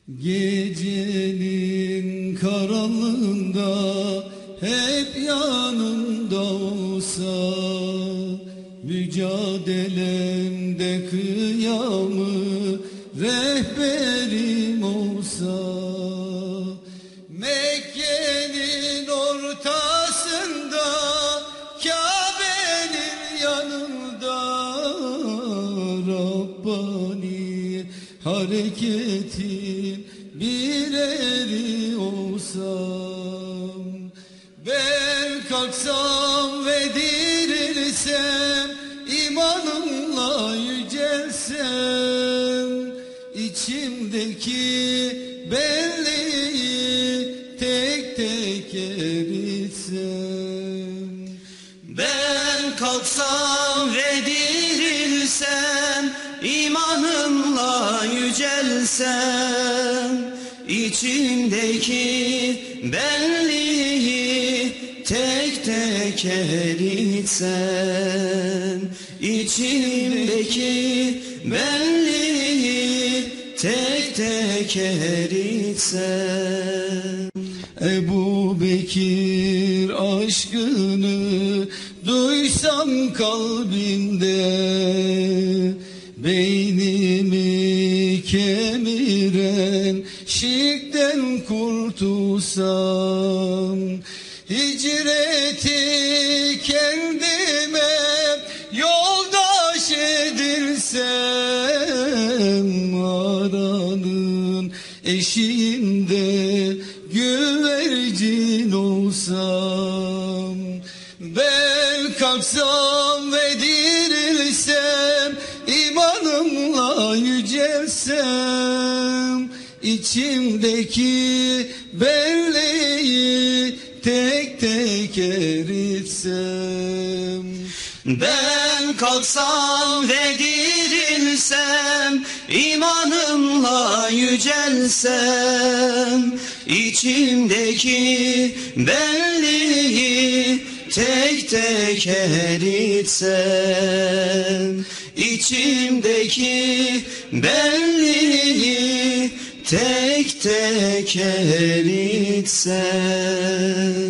Gecenin karanlığında hep yanımda olsa, mücadelemde kıyamı rehberim olsa, Mekke'nin ortasında Kabe'nin yanında Rabbani hareketin bir eri olsam, ben kalksam ve dirilsem, imanımla yücelsem, içimdeki benliği tek tek eritsem. Ben kalksam ve dirilsem, imanımla yücelsem, içimdeki benliği tek tek eritsem, içimdeki benliği tek tek eritsem. Ebu Bekir aşkını duysam kalbimde, beynimi kemiren şirkten kurtulsam, hicreti kendime yoldaş edirsem, aranın eşiğinde güvercin olsam, ben kalksam ve dirilsem, imanımla yücelsem, içimdeki benliği tek tek eritsem. Ben kalksam ve dirilsem, imanımla yücelsem, içimdeki benliği tek tek eritsem, içimdeki benliği tek tek eritsem.